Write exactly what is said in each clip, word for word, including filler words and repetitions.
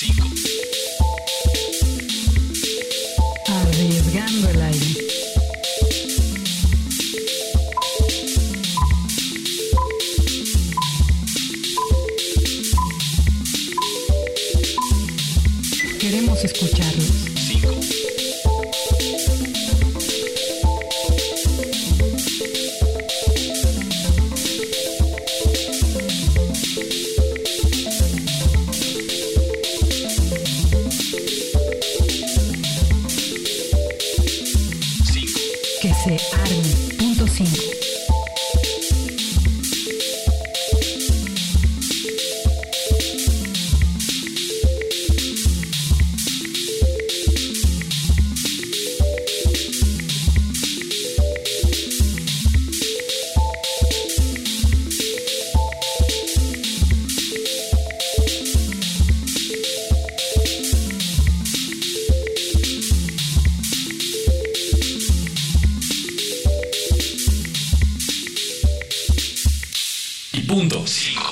cinco. Arriesgando el aire. Queremos escucharlos. cinco. Que se arme. Punto cinco. Punto cinco.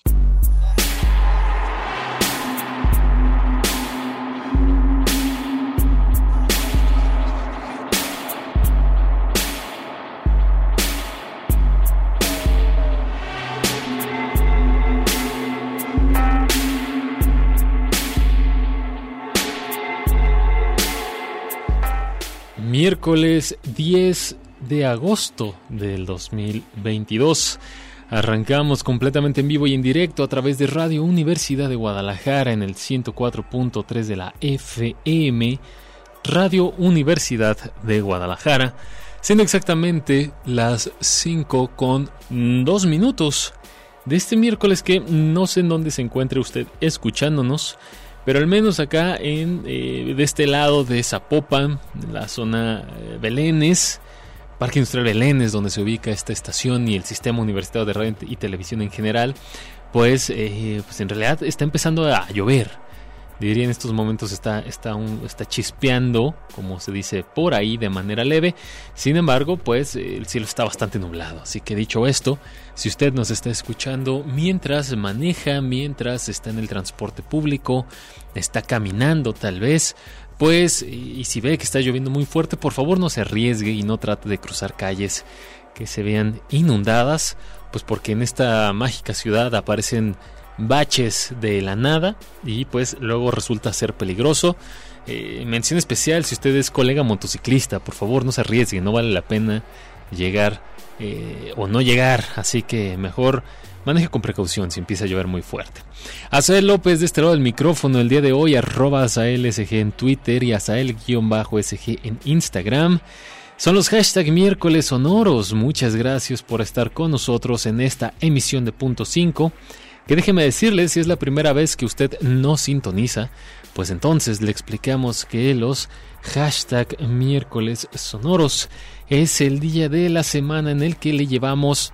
Miércoles diez de agosto del dos mil veintidós. Arrancamos completamente en vivo y en directo a través de Radio Universidad de Guadalajara en el ciento cuatro punto tres de la F M, Radio Universidad de Guadalajara, siendo exactamente las cinco con dos minutos de este miércoles, que no sé en dónde se encuentre usted escuchándonos, pero al menos acá en eh, de este lado de Zapopan, en la zona eh, Belénes, Parque Industrial Belénes, donde se ubica esta estación y el sistema universitario de radio y televisión en general, pues, eh, pues en realidad está empezando a llover. Diría en estos momentos está, está, un, está chispeando, como se dice por ahí, de manera leve. Sin embargo, pues el cielo está bastante nublado. Así que dicho esto, si usted nos está escuchando mientras maneja, mientras está en el transporte público, está caminando tal vez, pues, y si ve que está lloviendo muy fuerte, por favor no se arriesgue y no trate de cruzar calles que se vean inundadas, pues porque en esta mágica ciudad aparecen baches de la nada y pues luego resulta ser peligroso. Eh, mención especial si usted es colega motociclista, por favor no se arriesgue, no vale la pena llegar eh, o no llegar, así que mejor maneje con precaución si empieza a llover muy fuerte. Azael López de este lado del micrófono el día de hoy, arroba AzaelSG en Twitter y Azael-S G en Instagram. Son los hashtag miércoles sonoros. Muchas gracias por estar con nosotros en esta emisión de Punto cinco. Que déjeme decirles, si es la primera vez que usted no sintoniza, pues entonces le explicamos que los hashtag miércoles sonoros es el día de la semana en el que le llevamos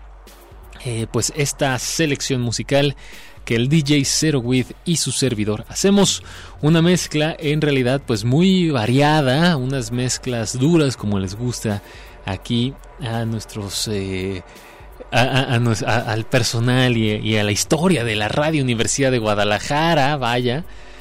eh, pues esta selección musical que el D J Zero With y su servidor hacemos. Una mezcla en realidad pues muy variada, unas mezclas duras como les gusta aquí a nuestros... Eh, A, a, a, a, al personal y, y a la historia de la Radio Universidad de Guadalajara, vaya,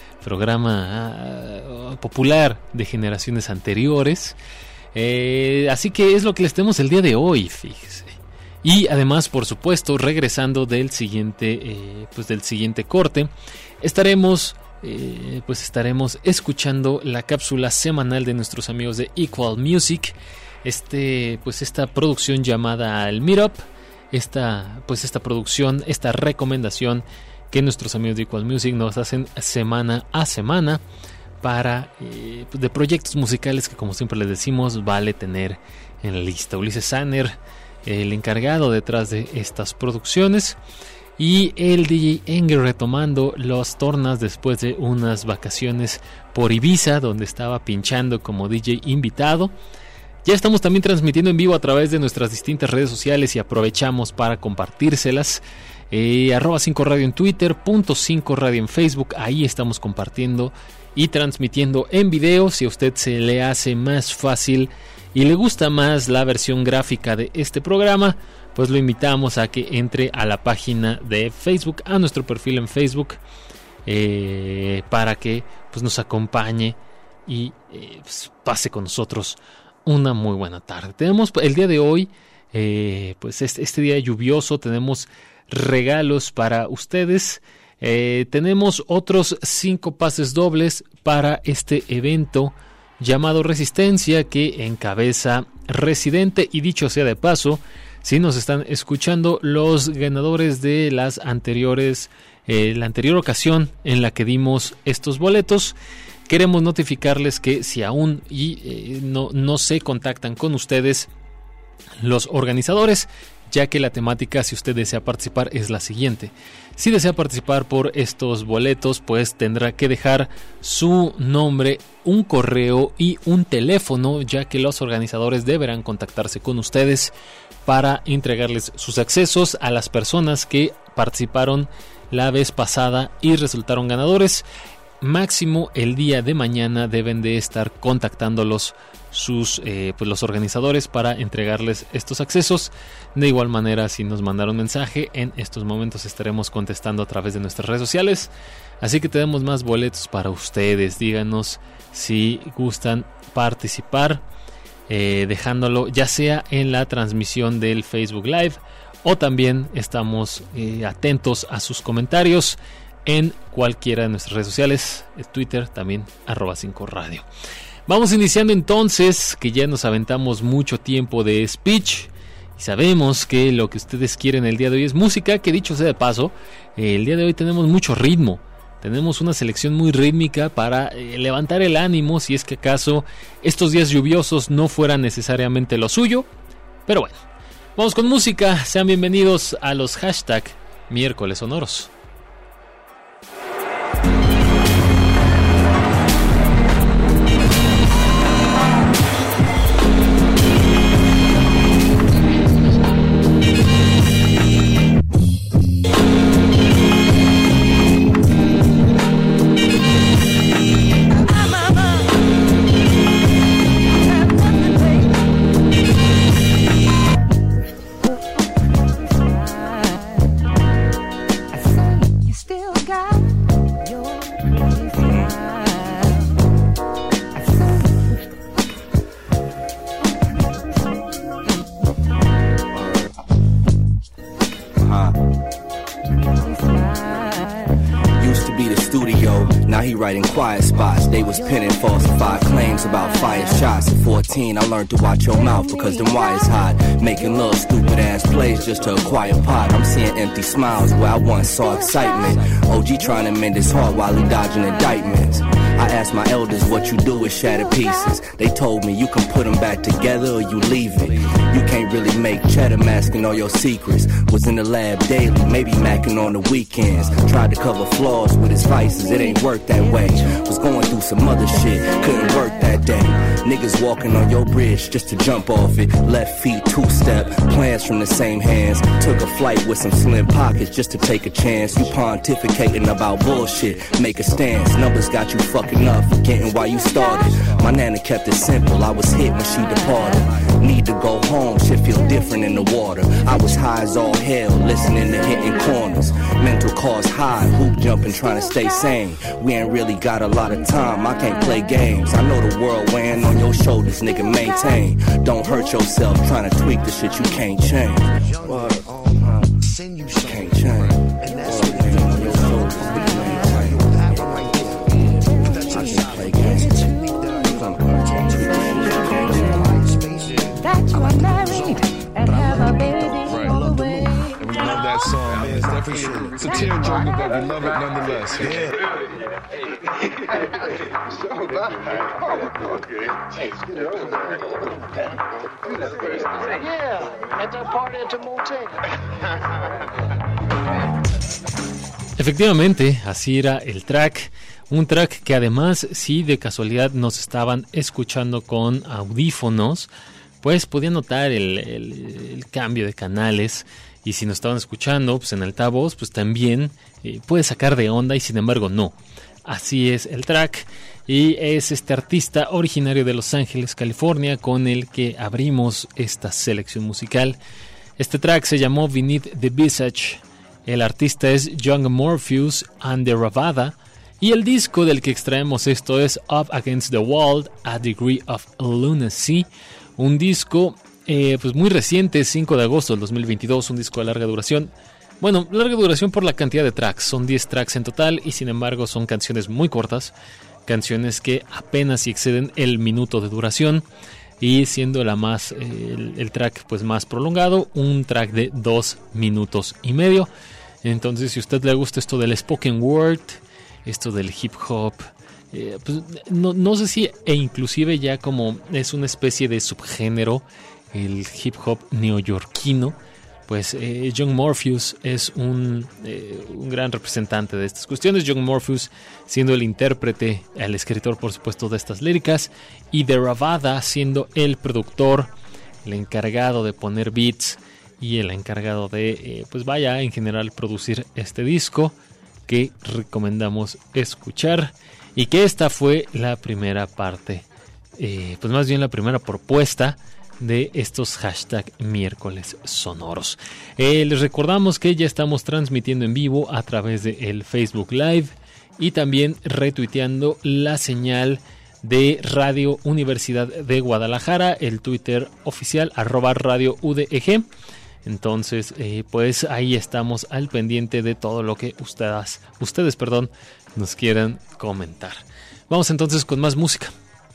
programa uh, popular de generaciones anteriores. Eh, así que es lo que les tenemos el día de hoy, fíjese. Y además, por supuesto, regresando del siguiente, eh, pues del siguiente corte, estaremos, eh, pues estaremos escuchando la cápsula semanal de nuestros amigos de Equal Music. Este, pues esta producción llamada el Meetup. Esta, pues esta producción, esta recomendación que nuestros amigos de Equal Music nos hacen semana a semana para eh, de proyectos musicales que, como siempre les decimos, vale tener en la lista. Ulises Sanner, el encargado detrás de estas producciones, y el D J Enger retomando los tornas después de unas vacaciones por Ibiza, donde estaba pinchando como D J invitado. Ya estamos también transmitiendo en vivo a través de nuestras distintas redes sociales y aprovechamos para compartírselas. Eh, arroba cinco radio en Twitter, punto cinco radio en Facebook, ahí estamos compartiendo y transmitiendo en video. Si a usted se le hace más fácil y le gusta más la versión gráfica de este programa, pues lo invitamos a que entre a la página de Facebook, a nuestro perfil en Facebook, eh, para que pues, nos acompañe y eh, pues, pase con nosotros una muy buena tarde. Tenemos el día de hoy, eh, pues este, este día lluvioso, tenemos regalos para ustedes. Eh, tenemos otros cinco pases dobles para este evento llamado Resistencia que encabeza Residente. Y dicho sea de paso, si nos están escuchando, los ganadores de las anteriores, eh, la anterior ocasión en la que dimos estos boletos, queremos notificarles que si aún y, eh, no, no se contactan con ustedes los organizadores, ya que la temática, si usted desea participar, es la siguiente. Si desea participar por estos boletos, pues tendrá que dejar su nombre, un correo y un teléfono, ya que los organizadores deberán contactarse con ustedes para entregarles sus accesos a las personas que participaron la vez pasada y resultaron ganadores. Máximo el día de mañana deben de estar contactándolos sus eh, pues los organizadores para entregarles estos accesos. De igual manera, si nos mandaron mensaje, en estos momentos estaremos contestando a través de nuestras redes sociales. Así que tenemos más boletos para ustedes. Díganos si gustan participar, eh, dejándolo ya sea en la transmisión del Facebook Live, o también estamos eh, atentos a sus comentarios en cualquiera de nuestras redes sociales, Twitter también, arroba cinco radio. Vamos iniciando entonces, que ya nos aventamos mucho tiempo de speech y sabemos que lo que ustedes quieren el día de hoy es música, que dicho sea de paso, eh, el día de hoy tenemos mucho ritmo, tenemos una selección muy rítmica para eh, levantar el ánimo si es que acaso estos días lluviosos no fueran necesariamente lo suyo, pero bueno, vamos con música. Sean bienvenidos a los hashtag miércoles sonoros. Writing quiet spots, they was pinning falsified claims about fire shots. At fourteen, I learned to watch your mouth because them wires hot. Making little stupid ass plays just to acquire pot. I'm seeing empty smiles where I once saw excitement. O G trying to mend his heart while he dodging indictments. I asked my elders what you do with shattered pieces. They told me you can put them back together or you leave it. You can't really make cheddar masking all your secrets. Was in the lab daily, maybe macking on the weekends. Tried to cover flaws with his vices, it ain't worked that way. Was going through some other shit, couldn't work that day. Niggas walking on your bridge just to jump off it. Left feet two-step, plans from the same hands. Took a flight with some slim pockets just to take a chance. You pontificating about bullshit, make a stance. Numbers got you fucking up, forgetting why you started. My nana kept it simple, I was hit when she departed. Need to go home, shit feel different in the water. I was high as all hell, listening to hitting corners. Mental cause high, hoop jumping, trying to stay sane. We ain't really got a lot of time, I can't play games. I know the world weighing on your shoulders, nigga, maintain. Don't hurt yourself trying to tweak the shit you can't change. What? Can't change. And that's what you on your shoulders, nigga, maintain. I can't play games. That you are married and have a baby all the way. And we love that song, man. It's definitely it's a tearjerker, but we love it nonetheless. Yeah. Yeah, at that party at the motel. Efectivamente, así era el track. Un track que además, si de casualidad nos estaban escuchando con audífonos, pues podían notar el, el, el cambio de canales. Y si nos estaban escuchando pues en altavoz, pues también eh, puede sacar de onda, y sin embargo no. Así es el track, y es este artista originario de Los Ángeles, California, con el que abrimos esta selección musical. Este track se llamó Beneath the Visage, El artista es Young Morpheus and the Ravada. Y el disco del que extraemos esto es Up Against the Wall, A Degree of Lunacy. Un disco eh, pues muy reciente, cinco de agosto del dos mil veintidós, un disco de larga duración. Bueno, larga duración por la cantidad de tracks, son diez tracks en total y sin embargo son canciones muy cortas, canciones que apenas si exceden el minuto de duración y siendo la más eh, el, el track pues más prolongado, un track de dos minutos y medio. Entonces, si a usted le gusta esto del spoken word, esto del hip hop, eh, pues no, no sé si e inclusive ya como es una especie de subgénero, el hip hop neoyorquino, pues eh, Young Morpheus es un, eh, un gran representante de estas cuestiones. Young Morpheus siendo el intérprete, el escritor por supuesto de estas líricas, y The Ravada siendo el productor, el encargado de poner beats y el encargado de, eh, pues vaya, en general producir este disco que recomendamos escuchar. Y que esta fue la primera parte, eh, pues más bien la primera propuesta de estos hashtag miércoles sonoros. Eh, les recordamos que ya estamos transmitiendo en vivo a través de el Facebook Live y también retuiteando la señal de Radio Universidad de Guadalajara, el Twitter oficial arroba Radio U D E G. Entonces, eh, pues ahí estamos al pendiente de todo lo que ustedes, ustedes, perdón, nos quieran comentar. Vamos entonces con más música.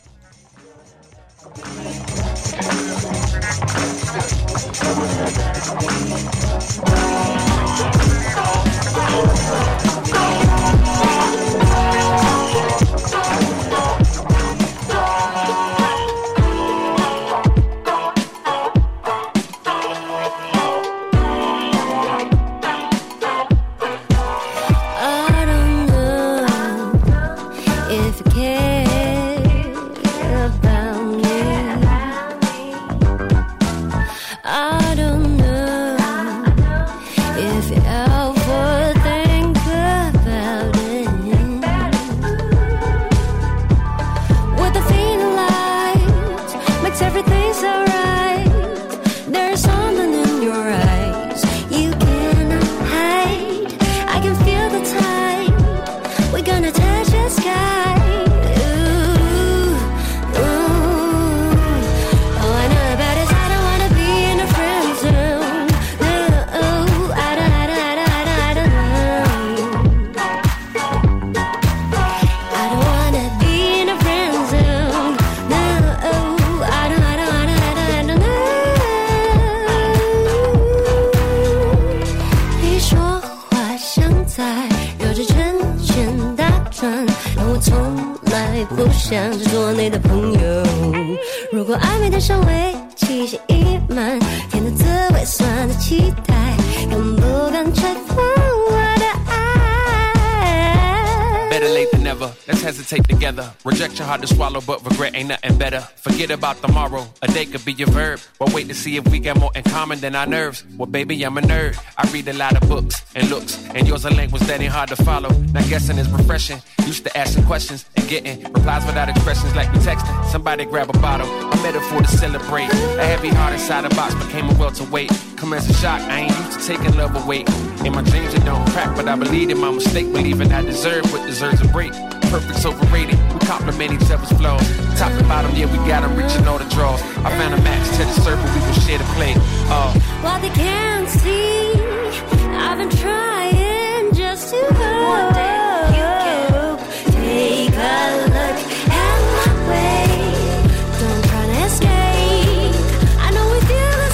Rejection hard to swallow, but regret ain't nothing better. Forget about tomorrow, a day could be your verb. But wait to see if we got more in common than our nerves. Well, baby, I'm a nerd. I read a lot of books and looks, and yours a language that ain't hard to follow. Now guessing is refreshing. Used to asking questions and getting replies without expressions like we texting. Somebody grab a bottle, a metaphor to celebrate. A heavy heart inside a box became a welterweight. Come as a shock, I ain't used to taking love away. In my dreams it don't crack, but I believe in my mistake. Believing I deserve what deserves a break. Perfect's overrated, we compliment each other's flaws. Top and bottom, yeah, we got them reaching all the draws. I found a match to the circle, we gon' share the plate. Uh. While they can't see, I've been trying just to go. One day you can take a look at my way. Don't try to escape, I know we feel the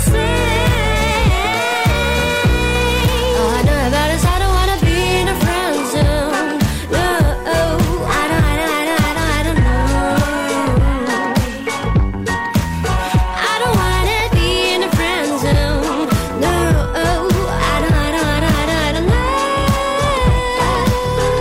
same. All I know about is I don't wanna be in a friend zone. No, I don't, I don't, I don't, I don't, I don't know. I don't wanna be in a friend zone. No, I don't, I don't, I don't, I don't, I don't know.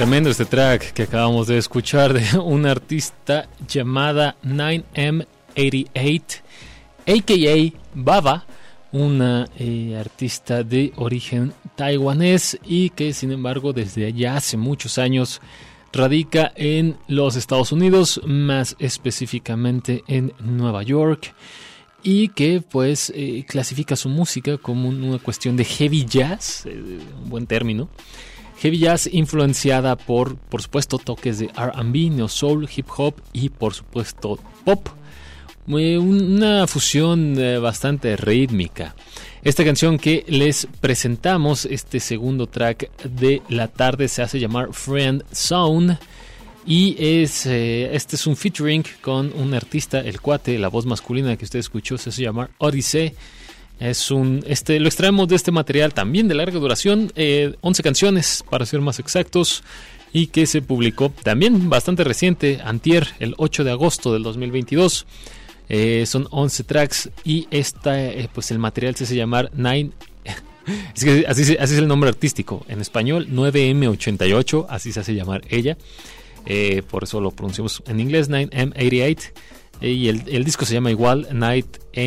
Tremendo este track que acabamos de escuchar de una artista llamada nine M ochenta y ocho, a k a. Baba, una eh, artista de origen taiwanés y que sin embargo desde ya hace muchos años radica en los Estados Unidos, más específicamente en Nueva York, y que pues eh, clasifica su música como una cuestión de heavy jazz, eh, un buen término, heavy jazz influenciada por, por supuesto, toques de R and B, neo soul, hip hop y por supuesto pop. Una fusión bastante rítmica. Esta canción que les presentamos, este segundo track de la tarde, se hace llamar Friend Zone y es eh, este es un featuring con un artista, el cuate, la voz masculina que usted escuchó se hace llamar Odyssey. Es un este lo extraemos de este material también de larga duración, eh, once canciones para ser más exactos, y que se publicó también bastante reciente, antier, el ocho de agosto del dos mil veintidós. Eh, son once tracks y esta, eh, pues el material se hace llamar nine. Es que así, así es el nombre artístico en español, nueve M ochenta y ocho, así se hace llamar ella. Eh, por eso lo pronunciamos en inglés, nine M ochenta y ocho. Eh, y el, el disco se llama igual, nine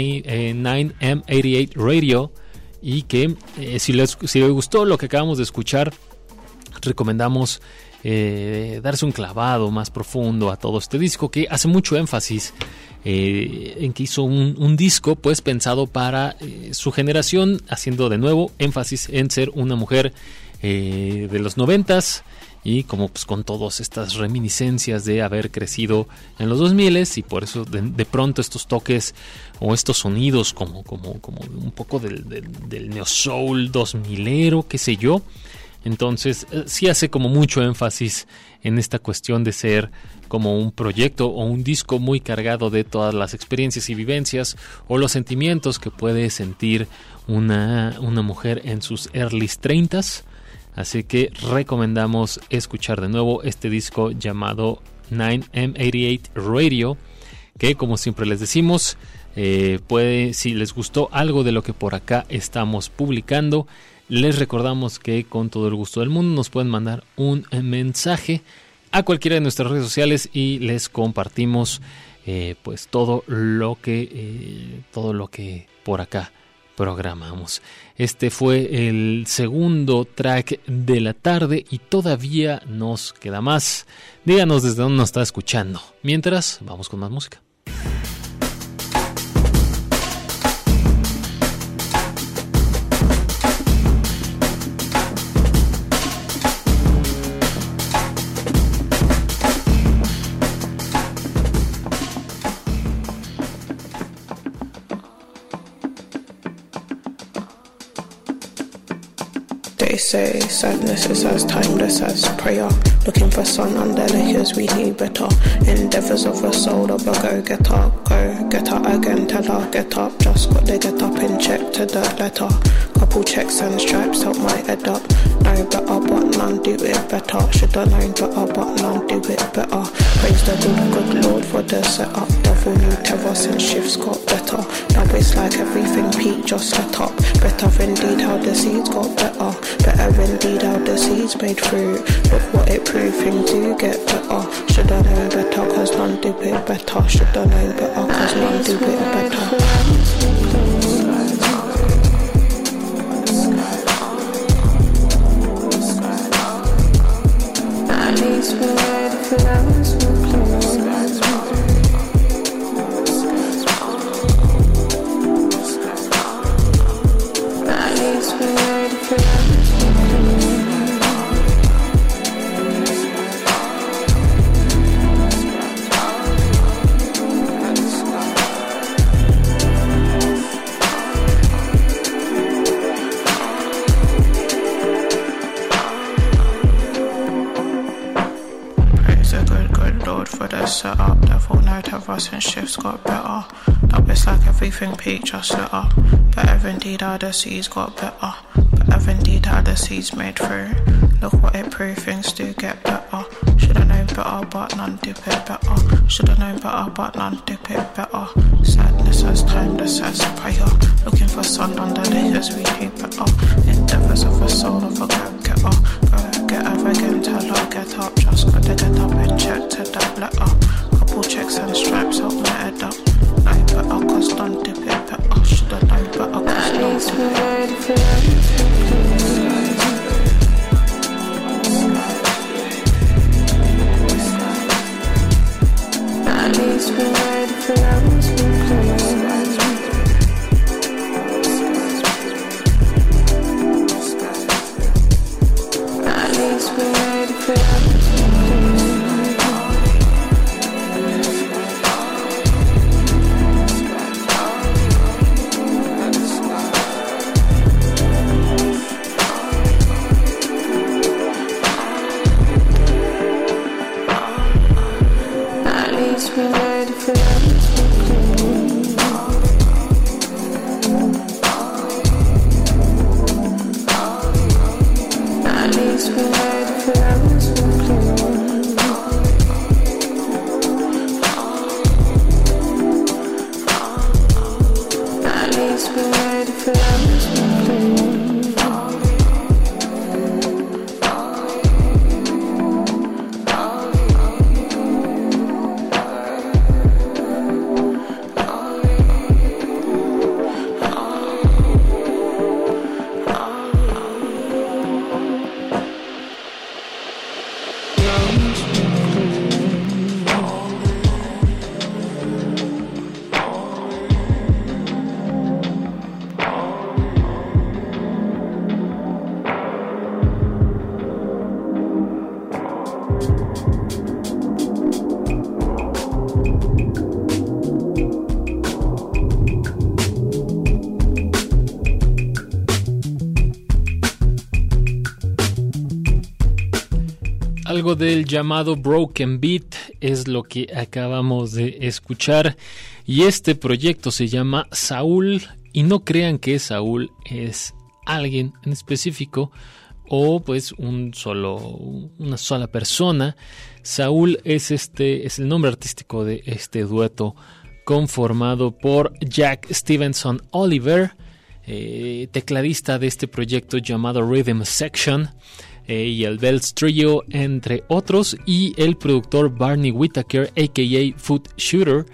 M ochenta y ocho Radio. Y que eh, si, les, si les gustó lo que acabamos de escuchar, recomendamos eh, darse un clavado más profundo a todo este disco, que hace mucho énfasis eh, en que hizo un, un disco pues pensado para eh, su generación, haciendo de nuevo énfasis en ser una mujer eh, de los noventas, y como pues con todas estas reminiscencias de haber crecido en los dos miles, y por eso de, de pronto estos toques o estos sonidos como, como, como un poco del, del, del neo soul dos milero, qué sé yo. Entonces eh, sí hace como mucho énfasis en esta cuestión de ser como un proyecto o un disco muy cargado de todas las experiencias y vivencias o los sentimientos que puede sentir una, una mujer en sus early treintas. Así que recomendamos escuchar de nuevo este disco llamado nine M ochenta y ocho Radio, que como siempre les decimos, eh, puede, si les gustó algo de lo que por acá estamos publicando, les recordamos que con todo el gusto del mundo nos pueden mandar un mensaje a cualquiera de nuestras redes sociales y les compartimos eh, pues todo lo que eh, todo lo que por acá programamos. Este fue el segundo track de la tarde y todavía nos queda más. Díganos desde dónde nos está escuchando. Mientras, vamos con más música. They say sadness is as timeless as prayer. Looking for sun under layers, we need better. Endeavours of a soul of a go-getter. Go, get up again, tell her, get up. Just got to get up in check to the letter. Couple checks and stripes help my head up. Know better, but none do it better. Shoulda known better, but none do it better. Praise the good, good Lord for the setup. Devil new terror since shifts got better. Now it's like everything Pete just set up. Better indeed how the seeds got better. Better indeed how the seeds made through. Look what it proved, things do get better. Shoulda known better, cause none do it better. Shoulda known better, cause none do it better. At least we're ready for flowers will close. At least we're ready for flowers will close. For the setup, devil no terror since shifts got better. Now it's like everything Pete just set up. Better indeed how the seeds got better. Better indeed how the seeds made through. Look what it proved, things do get better. Shoulda known better, but none do it better. Shoulda known better, but none do it better. Sadness has timeless as prayer. Looking for sun under layers, we need better. Endeavours of a soul of a go-getter. Go get her again, tell her, get Algo del llamado Broken Beat es lo que acabamos de escuchar, y este proyecto se llama Saúl, y no crean que Saúl es alguien en específico o pues un solo una sola persona. Saúl es este es el nombre artístico de este dueto conformado por Jack Stevenson Oliver, eh, tecladista de este proyecto llamado Rhythm Section, Eh, y el Bells Trio, entre otros, y el productor Barney Whitaker, a k a. Foot Shooter.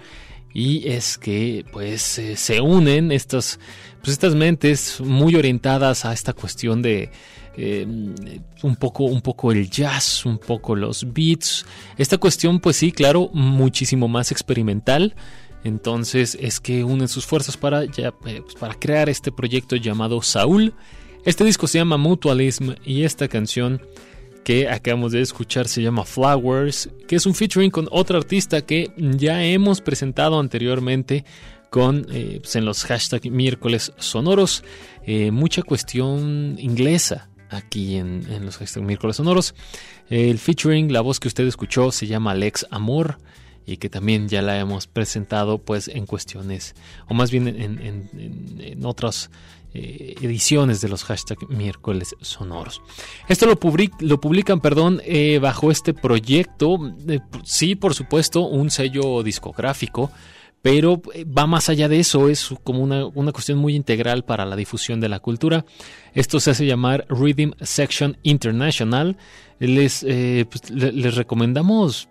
Y es que pues eh, se unen estas, pues, estas mentes muy orientadas a esta cuestión de eh, un poco, un poco el jazz, un poco los beats. Esta cuestión, pues sí, claro, muchísimo más experimental. Entonces es que unen sus fuerzas para, ya, eh, pues, para crear este proyecto llamado Saúl. Este disco se llama Mutualism, y esta canción que acabamos de escuchar se llama Flowers, que es un featuring con otra artista que ya hemos presentado anteriormente con, eh, pues en los hashtag miércoles sonoros. Eh, mucha cuestión inglesa aquí en, en los hashtag miércoles sonoros. El featuring, la voz que usted escuchó, se llama Alex Amor, y que también ya la hemos presentado pues en cuestiones, o más bien en, en, en, en otras eh, ediciones de los hashtag miércoles sonoros. Esto lo, public, lo publican perdón, eh, bajo este proyecto, eh, sí, por supuesto, un sello discográfico, pero va más allá de eso, es como una, una cuestión muy integral para la difusión de la cultura. Esto se hace llamar Rhythm Section International. Les, eh, pues, les recomendamos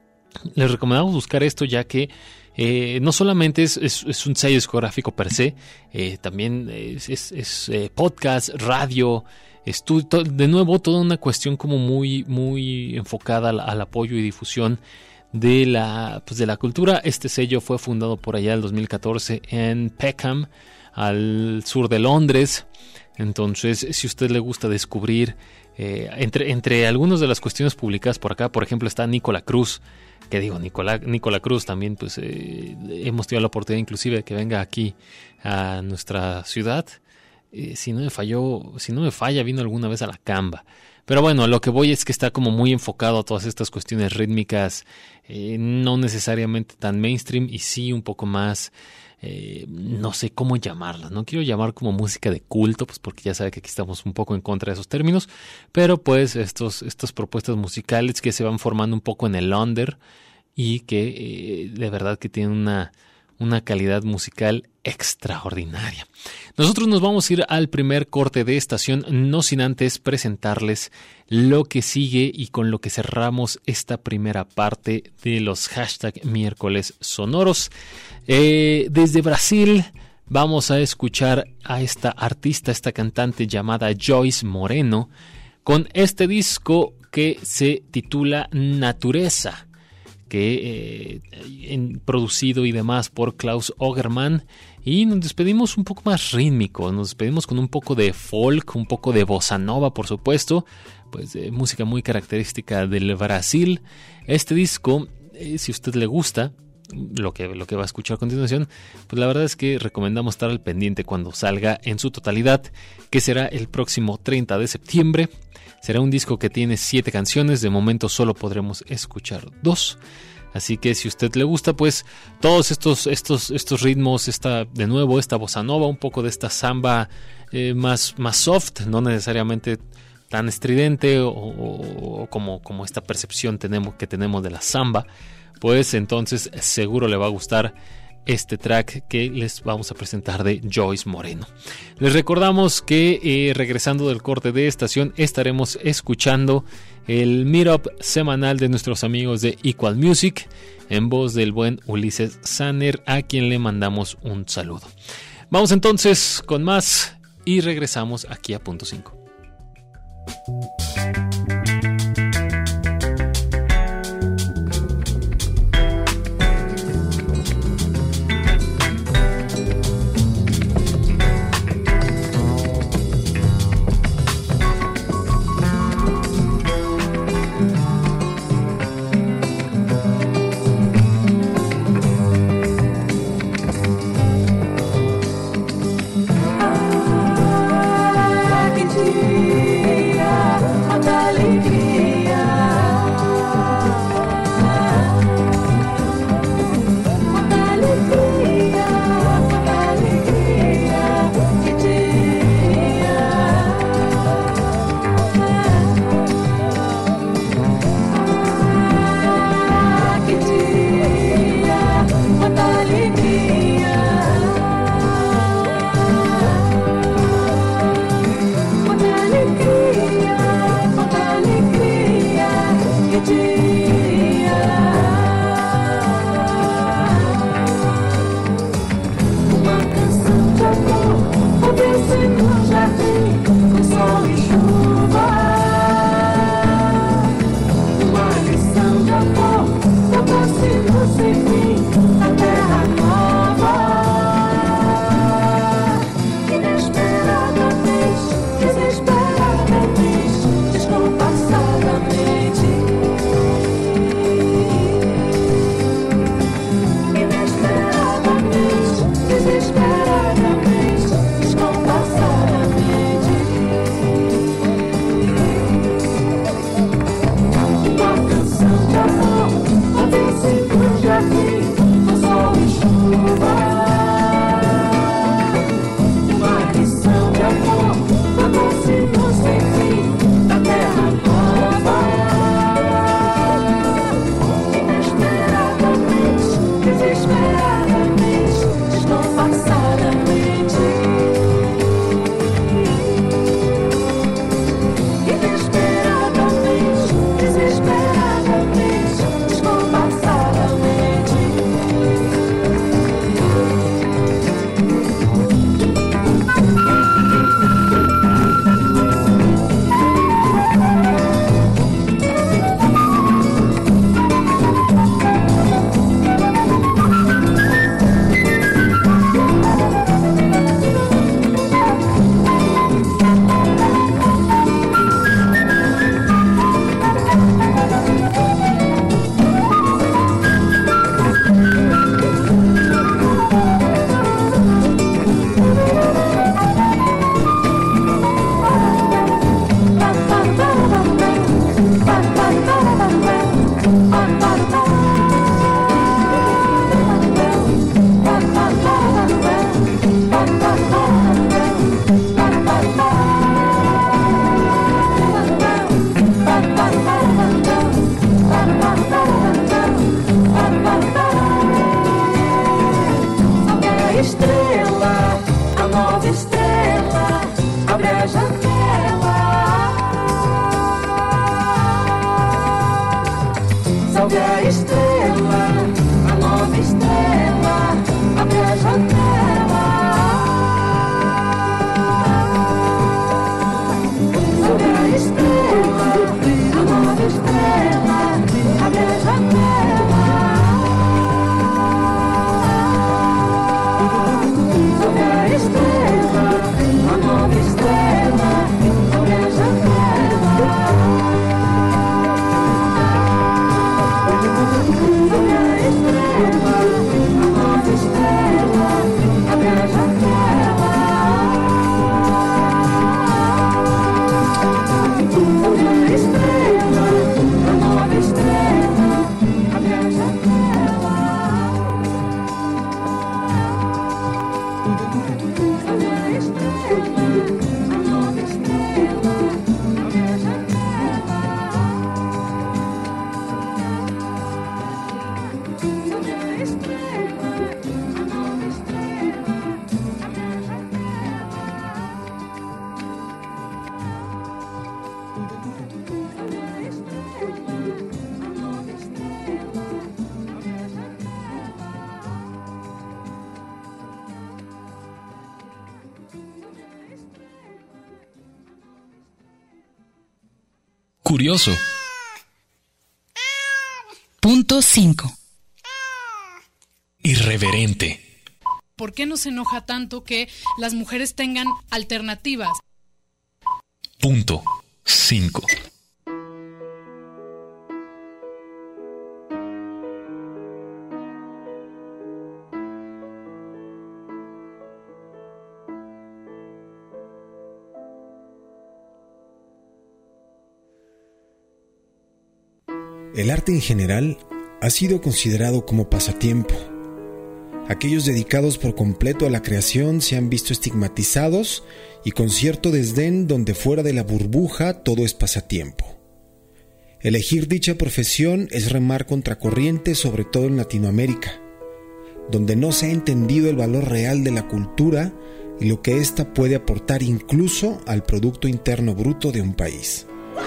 Les recomendamos buscar esto, ya que eh, no solamente es, es, es un sello discográfico per se, eh, también es, es, es eh, podcast, radio, estu- to- de nuevo toda una cuestión como muy, muy enfocada al, al apoyo y difusión de la, pues de la cultura. Este sello fue fundado por allá en el dos mil catorce en Peckham, al sur de Londres. Entonces, si a usted le gusta descubrir, eh, entre, entre algunas de las cuestiones publicadas por acá, por ejemplo, está Nicola Cruz, que digo, Nicola, Nicola Cruz también, pues eh, hemos tenido la oportunidad inclusive de que venga aquí a nuestra ciudad. Eh, si no me falló, si no me falla, vino alguna vez a la Camba. Pero bueno, lo que voy es que está como muy enfocado a todas estas cuestiones rítmicas, eh, no necesariamente tan mainstream, y sí un poco más, eh, no sé cómo llamarlas, no quiero llamar como música de culto, pues porque ya sabe que aquí estamos un poco en contra de esos términos, pero pues estos, estas propuestas musicales que se van formando un poco en el under, y que eh, de verdad que tienen una, una calidad musical extraordinaria. Nosotros nos vamos a ir al primer corte de estación, no sin antes presentarles lo que sigue y con lo que cerramos esta primera parte de los hashtag miércoles sonoros. Eh, desde Brasil vamos a escuchar a esta artista, esta cantante llamada Joyce Moreno, con este disco que se titula Natureza, que eh, en, producido y demás por Klaus Ogerman, y nos despedimos un poco más rítmico, nos despedimos con un poco de folk, un poco de bossa nova, por supuesto, pues de música muy característica del Brasil. Este disco, eh, si a usted le gusta lo que, lo que va a escuchar a continuación, pues la verdad es que recomendamos estar al pendiente cuando salga en su totalidad, que será el próximo treinta de septiembre. Será un disco que tiene siete canciones, de momento solo podremos escuchar dos. Así que si a usted le gusta, pues todos estos, estos, estos ritmos, esta, de nuevo esta bossa nova, un poco de esta samba eh, más, más soft, no necesariamente tan estridente o, o, o como, como esta percepción tenemos, que tenemos de la samba, pues entonces seguro le va a gustar este track que les vamos a presentar de Joyce Moreno. Les recordamos que eh, regresando del corte de estación estaremos escuchando el meetup semanal de nuestros amigos de Equal Music en voz del buen Ulises Sanner, a quien le mandamos un saludo. Vamos entonces con más y regresamos aquí a Punto cinco. Estrela, a nova estrela, abre a janela. curioso. Punto cinco. Irreverente. ¿Por qué nos enoja tanto que las mujeres tengan alternativas? Punto cinco. El arte en general ha sido considerado como pasatiempo. Aquellos dedicados por completo a la creación se han visto estigmatizados y con cierto desdén donde fuera de la burbuja todo es pasatiempo. Elegir dicha profesión es remar contracorriente, sobre todo en Latinoamérica, donde no se ha entendido el valor real de la cultura y lo que ésta puede aportar incluso al Producto Interno Bruto de un país.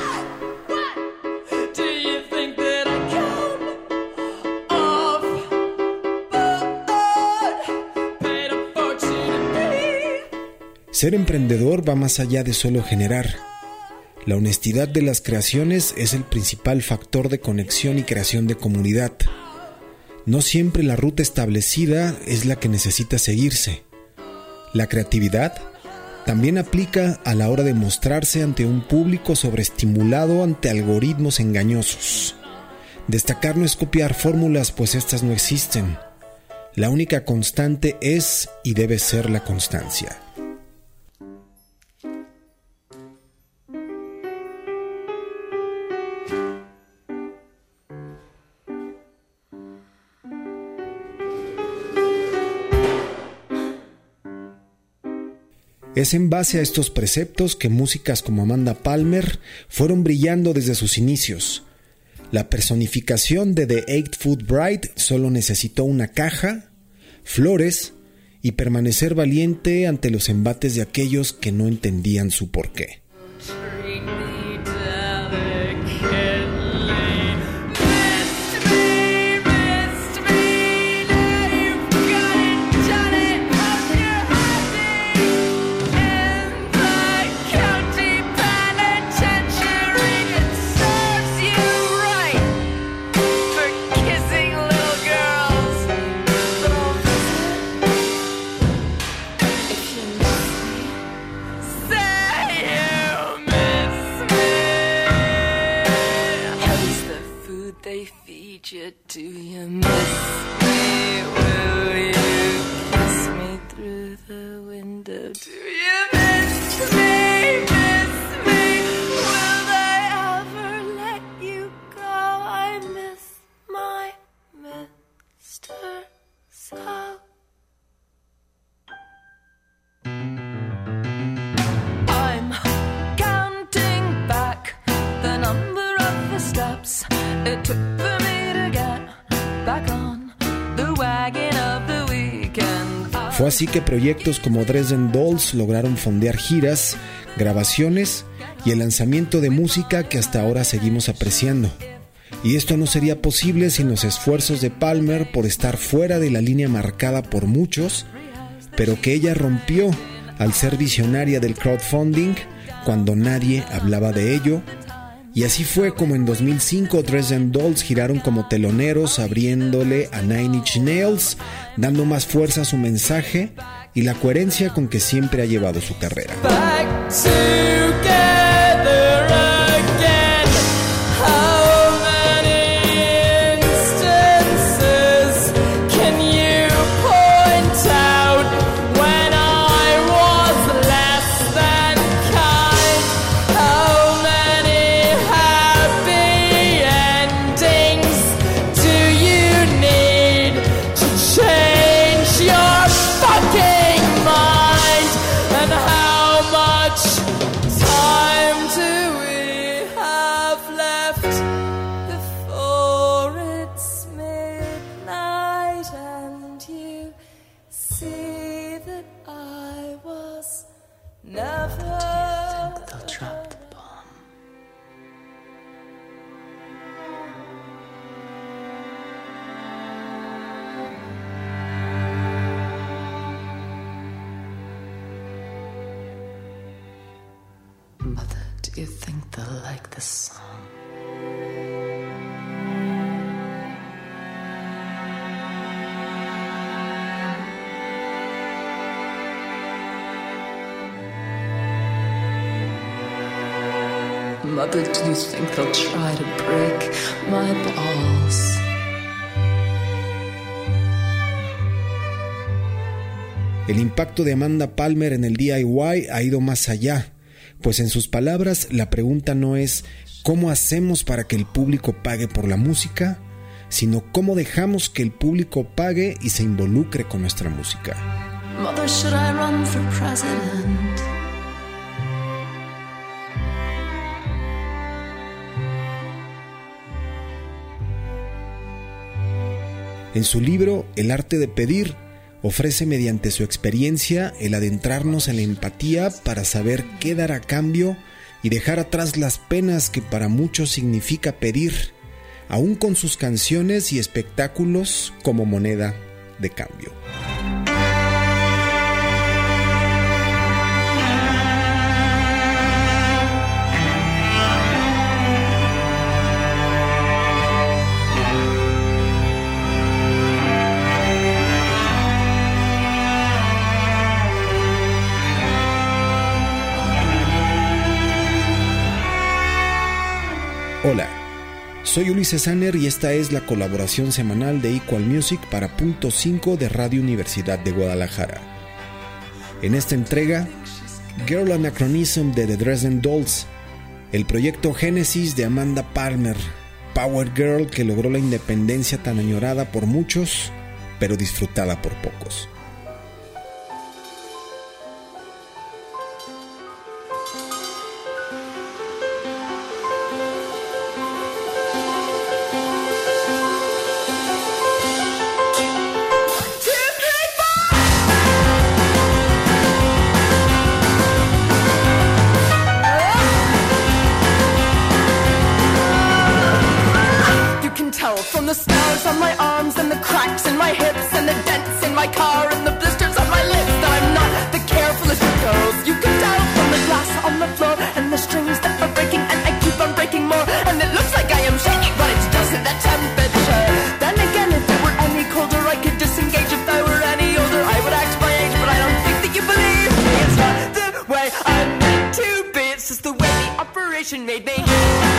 Ser emprendedor va más allá de solo generar. La honestidad de las creaciones es el principal factor de conexión y creación de comunidad. No siempre la ruta establecida es la que necesita seguirse. La creatividad también aplica a la hora de mostrarse ante un público sobreestimulado ante algoritmos engañosos. Destacar no es copiar fórmulas, pues estas no existen. La única constante es y debe ser la constancia. Es en base a estos preceptos que músicas como Amanda Palmer fueron brillando desde sus inicios. La personificación de The Eight-Foot Bride solo necesitó una caja, flores y permanecer valiente ante los embates de aquellos que no entendían su porqué. Do you miss me? Will you kiss me through the window? Do you miss me? Miss me? Will they ever let you go? I miss my Mister So. I'm counting back the number of the steps it took for me. Fue así que proyectos como Dresden Dolls lograron fondear giras, grabaciones y el lanzamiento de música que hasta ahora seguimos apreciando. Y esto no sería posible sin los esfuerzos de Palmer por estar fuera de la línea marcada por muchos, pero que ella rompió al ser visionaria del crowdfunding cuando nadie hablaba de ello. Y así fue como en dos mil cinco Dresden Dolls giraron como teloneros abriéndole a Nine Inch Nails, dando más fuerza a su mensaje y la coherencia con que siempre ha llevado su carrera. Back together again. How many instances can you point out when I was less than kind? How many happy endings do you need to change your fucking mind? And how much time do we have left before it's midnight and you see that I was never... Do you think that they'll drop the bomb? Mother, do you think they'll like this song? mother, do you think they'll try to break my balls? El impacto de Amanda Palmer en el D I Y ha ido más allá, pues en sus palabras la pregunta no es ¿cómo hacemos para que el público pague por la música?, sino cómo dejamos que el público pague y se involucre con nuestra música. Mother, should I run for president? En su libro El arte de pedir, ofrece mediante su experiencia el adentrarnos en la empatía para saber qué dar a cambio y dejar atrás las penas que para muchos significa pedir, aún con sus canciones y espectáculos como moneda de cambio. Hola, soy Ulises Anner y esta es la colaboración semanal de Equal Music para Punto cinco de Radio Universidad de Guadalajara. En esta entrega, Girl Anachronism de The Dresden Dolls, el proyecto Génesis de Amanda Palmer, Power Girl que logró la independencia tan añorada por muchos, pero disfrutada por pocos. From the scars on my arms and the cracks in my hips and the dents in my car and the blisters on my lips that I'm not the carefulest of girls. You can tell from the glass on the floor and the strings that are breaking and I keep on breaking more and it looks like I am shaking but it's just at that temperature. Then again, if it were any colder I could disengage. If I were any older I would act my age, but I don't think that you believe me. It's not the way I'm meant to be, it's just the way the operation made me.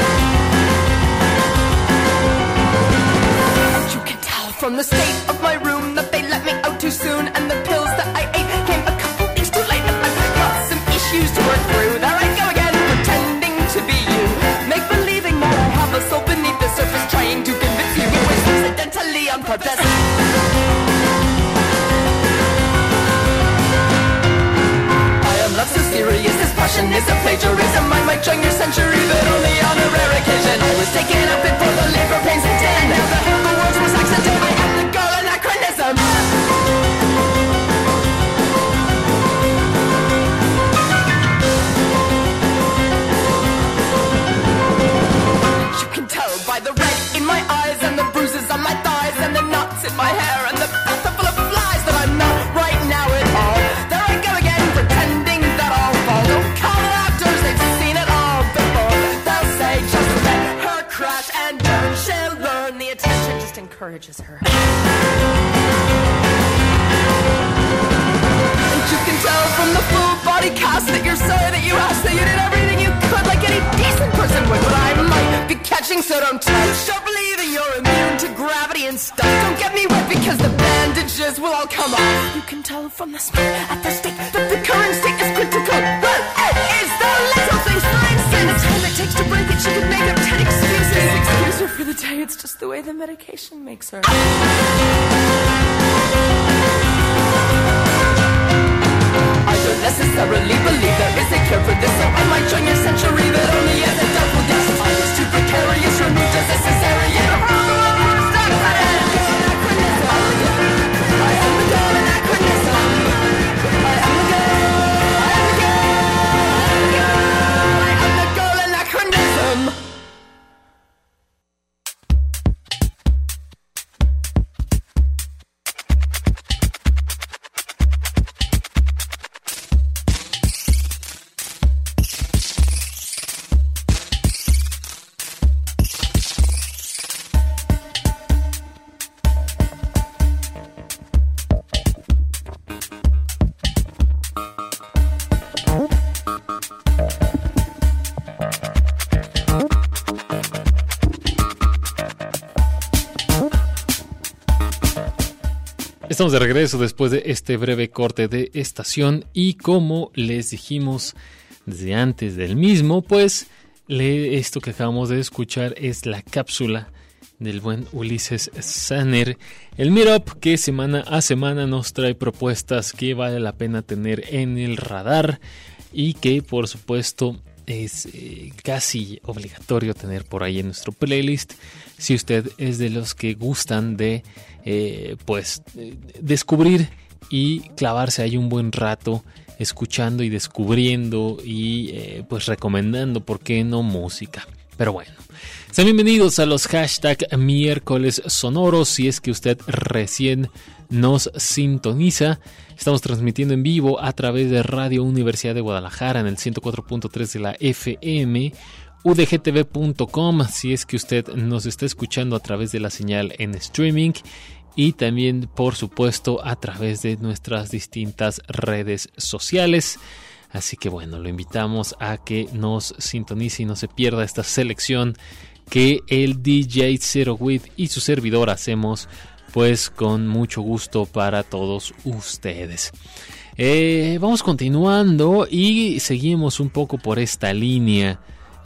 From the state of my room that they let me out too soon and the pills that I ate came a couple weeks too late. I've got some issues to work through. There I go again, pretending to be you, make believing that I have a soul beneath the surface, trying to convince you it was accidentally on purpose. I am not so serious, this passion is a plagiarism. I might join your century, but only on a rare occasion. I was taken up before the labor pains and ten. Now the the words was accidental. I am the girl anachronism. You can tell by the red in my eyes and the bruises on my thighs and the knots in my hair and the bath full of flies that I'm not right now at all. There I go again, pretending that I'll fall. Don't call it actors, they've seen it all before. They'll say just let her crash and burn. She'll learn the attention just encourages her. And you can tell from the full body cast that you're sorry that you asked, that you did everything you could like any decent person would, but I might be catching, so don't touch. Stop believing you're immune to gravity and stuff. Don't get me wet because the bandages will all come off. You can tell from the smell at the state that the current state is critical. Well, it is the little things fine sin. The time it takes to break it, she could make up ten excuses. Excuse her for the day, it's just the way the medication makes her. I don't necessarily believe there is a cure for this, so I might join your century, but only as a doubtful guess. I was too precarious, removed as necessary, and I'm the worst anachronism. I am the girl anachronism. I am the girl, I am the girl, I am the girl anachronism. Estamos de regreso después de este breve corte de estación y como les dijimos desde antes del mismo, pues le, esto que acabamos de escuchar es la cápsula del buen Ulises Sanner, el Meetup que semana a semana nos trae propuestas que vale la pena tener en el radar y que por supuesto es eh, casi obligatorio tener por ahí en nuestro playlist si usted es de los que gustan de eh, pues eh, descubrir y clavarse ahí un buen rato escuchando y descubriendo y eh, pues recomendando, ¿por qué no?, música. Pero bueno, sean bienvenidos a los hashtag miércoles sonoros. Si es que usted recién nos sintoniza, estamos transmitiendo en vivo a través de Radio Universidad de Guadalajara en el ciento cuatro punto tres de la F M, u d g t v punto com si es que usted nos está escuchando a través de la señal en streaming y también por supuesto a través de nuestras distintas redes sociales. Así que bueno, lo invitamos a que nos sintonice y no se pierda esta selección que el D J Zero Wit y su servidor hacemos pues con mucho gusto para todos ustedes. Eh, vamos continuando y seguimos un poco por esta línea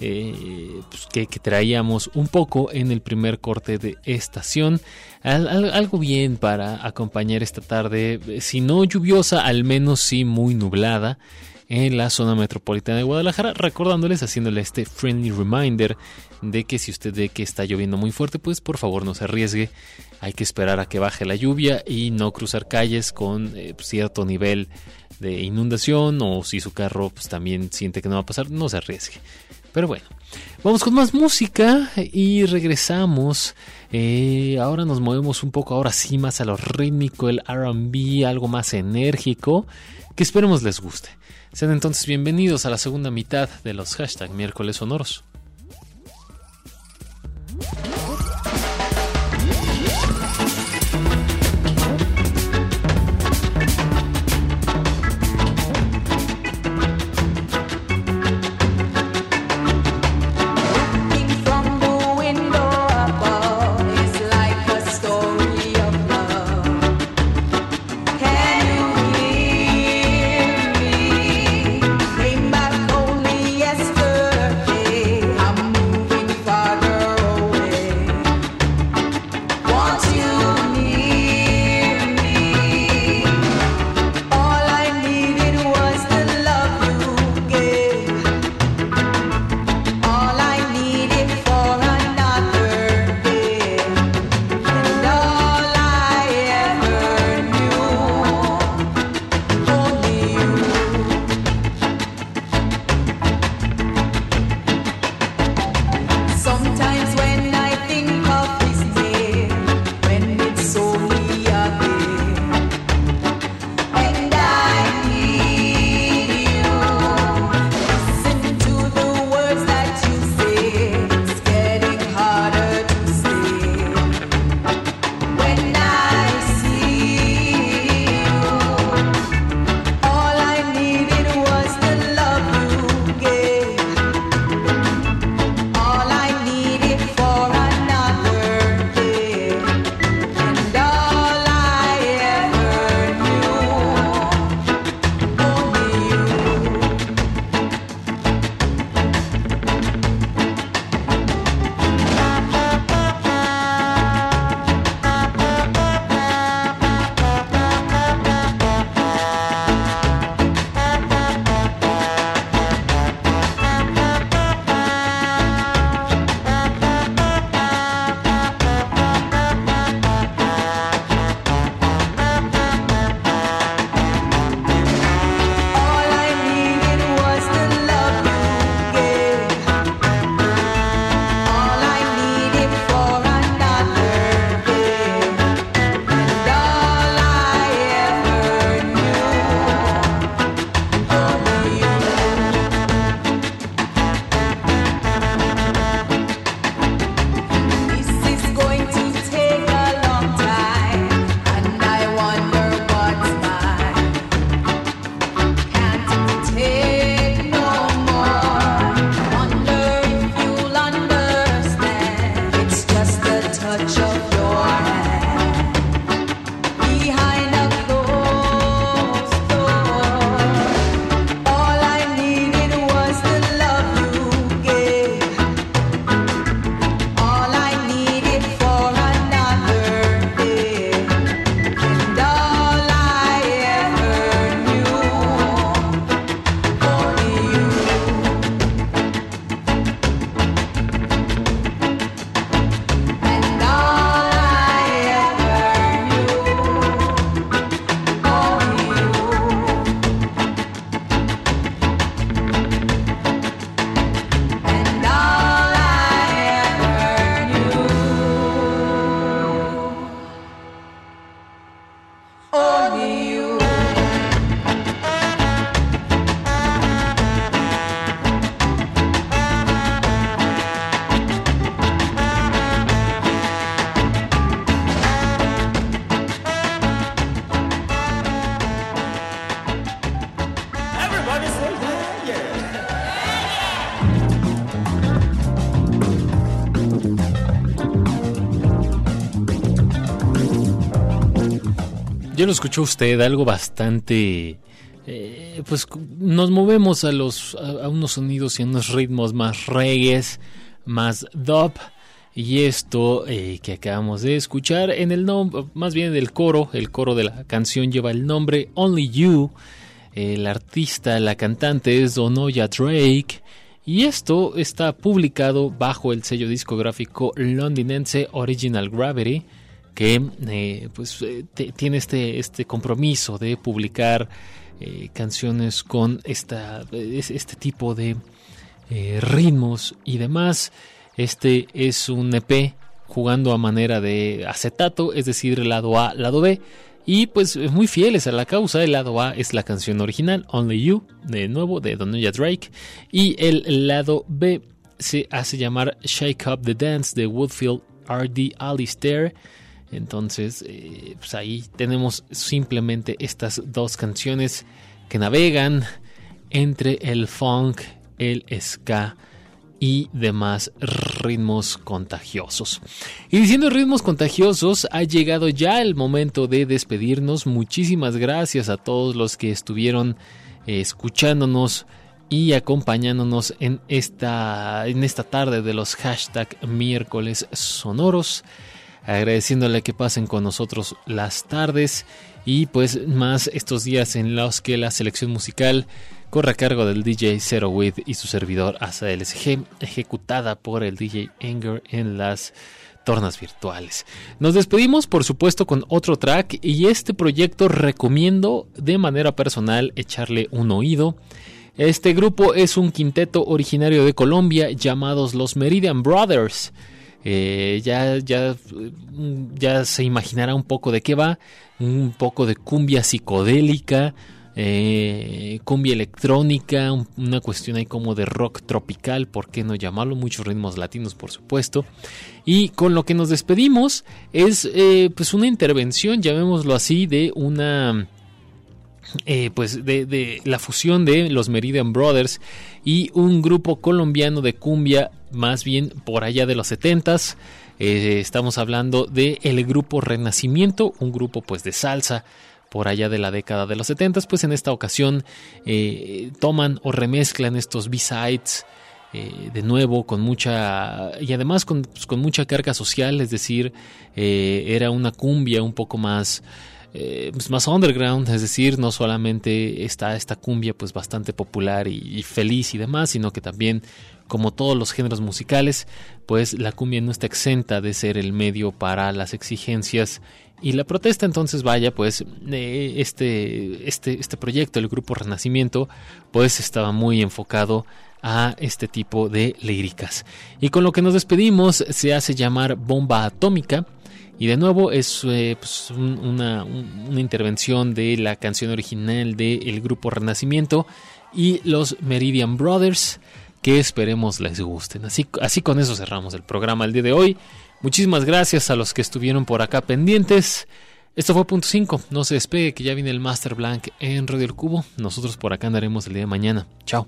eh, pues que, que traíamos un poco en el primer corte de estación. Al, al, algo bien para acompañar esta tarde, si no lluviosa, al menos sí muy nublada en la zona metropolitana de Guadalajara, recordándoles, haciéndole este friendly reminder de que si usted ve que está lloviendo muy fuerte, pues por favor no se arriesgue, hay que esperar a que baje la lluvia y no cruzar calles con eh, cierto nivel de inundación, o si su carro pues también siente que no va a pasar, no se arriesgue. Pero bueno, vamos con más música y regresamos. Eh, ahora nos movemos un poco, ahora sí, más a lo rítmico, el R and B, algo más enérgico, que esperemos les guste. Sean entonces bienvenidos a la segunda mitad de los hashtag miércoles sonoros. Back only yesterday, I'm moving farther away. yo lo escuchó usted, algo bastante... Eh, pues nos movemos a los a, a unos sonidos y a unos ritmos más reggaes, más dub, y esto eh, que acabamos de escuchar en el nombre, más bien el coro, el coro de la canción lleva el nombre Only You. El artista, la cantante es Donoya Drake, y esto está publicado bajo el sello discográfico londinense Original Gravity, que eh, pues eh, te, tiene este este compromiso de publicar Eh, canciones con esta, este tipo de eh, ritmos y demás. Este es un E P jugando a manera de acetato, es decir, lado A, lado B, y pues muy fieles a la causa. El lado A es la canción original, Only You, de nuevo, de Donoya Drake, y el lado B se hace llamar Shake Up the Dance, de Woodfield R D Alistair. Entonces, eh, pues ahí tenemos simplemente estas dos canciones que navegan entre el funk, el ska y demás ritmos contagiosos. Y diciendo ritmos contagiosos, ha llegado ya el momento de despedirnos. Muchísimas gracias a todos los que estuvieron eh, escuchándonos y acompañándonos en esta, en esta tarde de los hashtag miércoles sonoros. Agradeciéndole que pasen con nosotros las tardes y pues más estos días en los que la selección musical corre a cargo del D J Zero With y su servidor Asa L S G, ejecutada por el D J Anger en las tornas virtuales. Nos despedimos por supuesto con otro track, y este proyecto recomiendo de manera personal echarle un oído. Este grupo es un quinteto originario de Colombia llamados los Meridian Brothers. Eh, ya, ya, ya se imaginará un poco de qué va. Un poco de cumbia psicodélica, eh, cumbia electrónica, un, una cuestión ahí como de rock tropical, ¿por qué no llamarlo? Muchos ritmos latinos, por supuesto. Y con lo que nos despedimos es eh, pues una intervención, llamémoslo así, de una... Eh, pues de, de la fusión de los Meridian Brothers y un grupo colombiano de cumbia, más bien por allá de los setentas. Eh, estamos hablando de el grupo Renacimiento, un grupo pues de salsa por allá de la década de los setentas. Pues en esta ocasión eh, toman o remezclan estos B-sides eh, de nuevo con mucha, y además con, pues, con mucha carga social, es decir, eh, era una cumbia un poco más Eh, pues más underground, es decir, no solamente está esta cumbia pues bastante popular y, y feliz y demás, sino que también, como todos los géneros musicales, pues la cumbia no está exenta de ser el medio para las exigencias y la protesta. Entonces vaya, pues eh, este, este, este proyecto, el grupo Renacimiento, pues estaba muy enfocado a este tipo de líricas. Y con lo que nos despedimos se hace llamar Bomba Atómica. Y de nuevo es eh, pues un, una, un, una intervención de la canción original del grupo Renacimiento y los Meridian Brothers, que esperemos les gusten. Así, así con eso cerramos el programa el día de hoy. Muchísimas gracias a los que estuvieron por acá pendientes. Esto fue Punto cinco. No se despegue, que ya viene el Master Blank en Radio El Cubo. Nosotros por acá andaremos el día de mañana. Chao.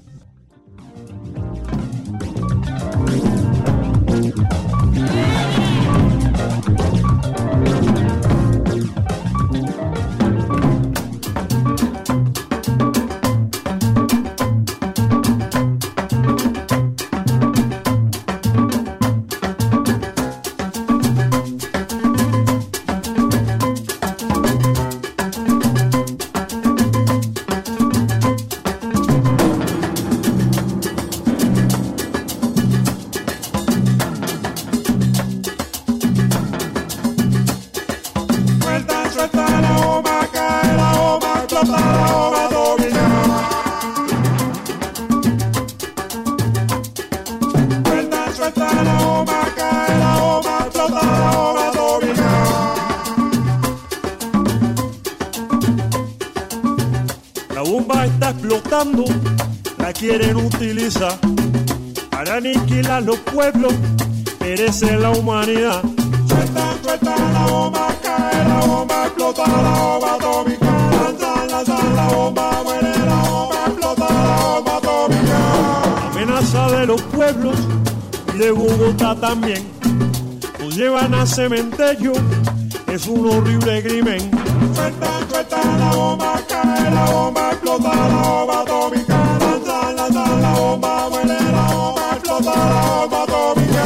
La quieren utilizar para aniquilar los pueblos, perece la humanidad. Suelta, suelta la bomba, cae la bomba, explota la bomba atómica. Lanzan, lanzan la bomba, muere la bomba, explota la bomba atómica. Amenaza de los pueblos y de Bogotá también. Nos llevan a cementerio, es un horrible crimen. suelta, suelta la bomba, cae la bomba, explota la bomba atómica. Lanza, lanza la bomba, huele la bomba, explota la bomba atómica.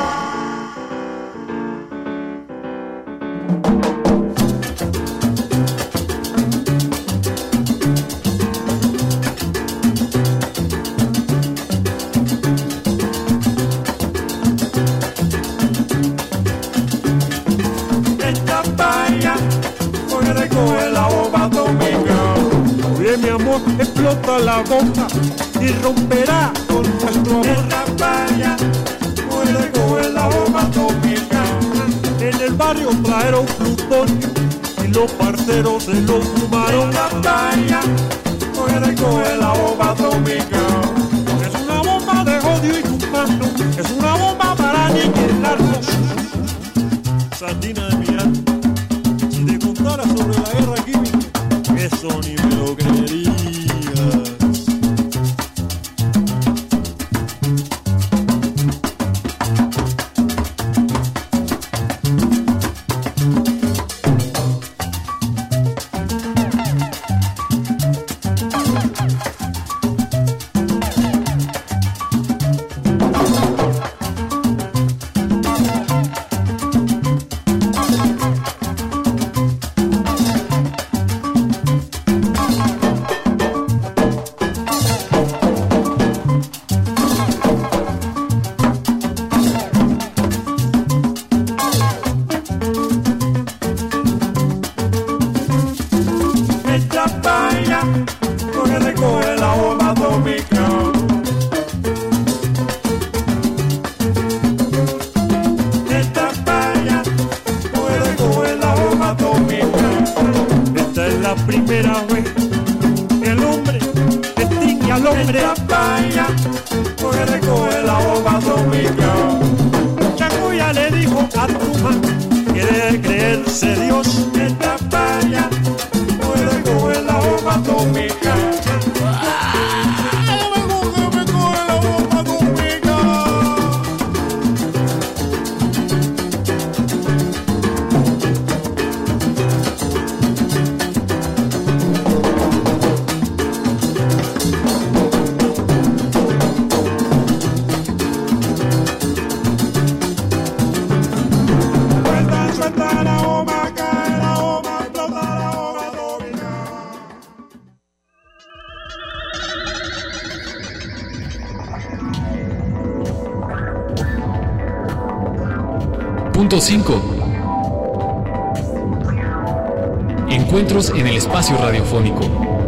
Recoge la bomba atómica. Oye, mi amor, explota la bomba y romperá con nuestro amor. En la playa, hoy recoge la bomba atómica. En el barrio trajeron plutonio y los parceros se lo fumaron. En la playa, hoy recoge la bomba atómica. Es una bomba de odio inhumano, es una bomba para aniquilarnos. Sandina de mi alma, sobre la guerra química, eso ni me lo creerías. Punto cinco. Encuentros en el espacio radiofónico.